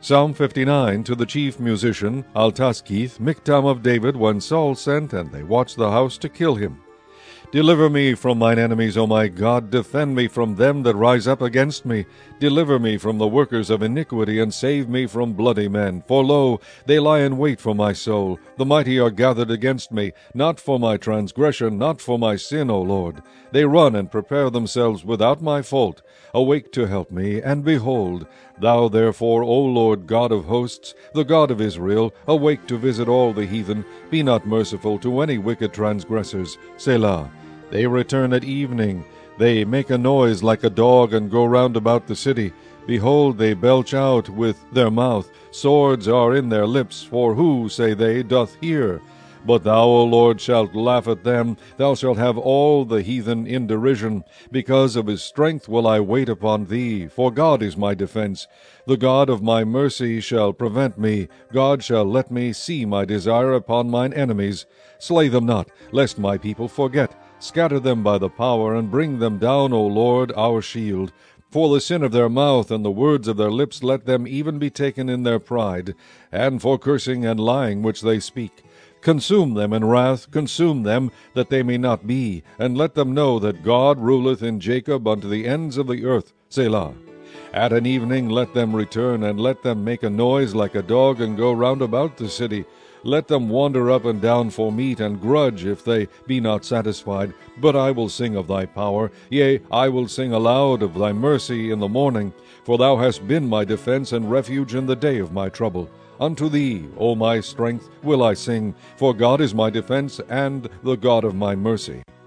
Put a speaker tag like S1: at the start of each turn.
S1: Psalm 59, to the chief musician, Altaschith, Michtam of David, when Saul sent, and they watched the house to kill him. Deliver me from mine enemies, O my God. Defend me from them that rise up against me. Deliver me from the workers of iniquity, and save me from bloody men. For lo, they lie in wait for my soul. The mighty are gathered against me, not for my transgression, not for my sin, O Lord. They run and prepare themselves without my fault. Awake to help me, and behold, thou therefore, O Lord God of hosts, the God of Israel, awake to visit all the heathen. Be not merciful to any wicked transgressors. Selah. They return at evening. They make a noise like a dog, and go round about the city. Behold, they belch out with their mouth. Swords are in their lips, for who, say they, doth hear? But thou, O Lord, shalt laugh at them. Thou shalt have all the heathen in derision. Because of his strength will I wait upon thee, for God is my defense. The God of my mercy shall prevent me. God shall let me see my desire upon mine enemies. Slay them not, lest my people forget. Scatter them by the power, and bring them down, O Lord, our shield. For the sin of their mouth and the words of their lips let them even be taken in their pride, and for cursing and lying which they speak. Consume them in wrath, consume them, that they may not be, and let them know that God ruleth in Jacob unto the ends of the earth. Selah. At an evening let them return, and let them make a noise like a dog, and go round about the city. Let them wander up and down for meat, and grudge if they be not satisfied. But I will sing of thy power, yea, I will sing aloud of thy mercy in the morning. For thou hast been my defense and refuge in the day of my trouble. Unto thee, O my strength, will I sing, for God is my defense and the God of my mercy.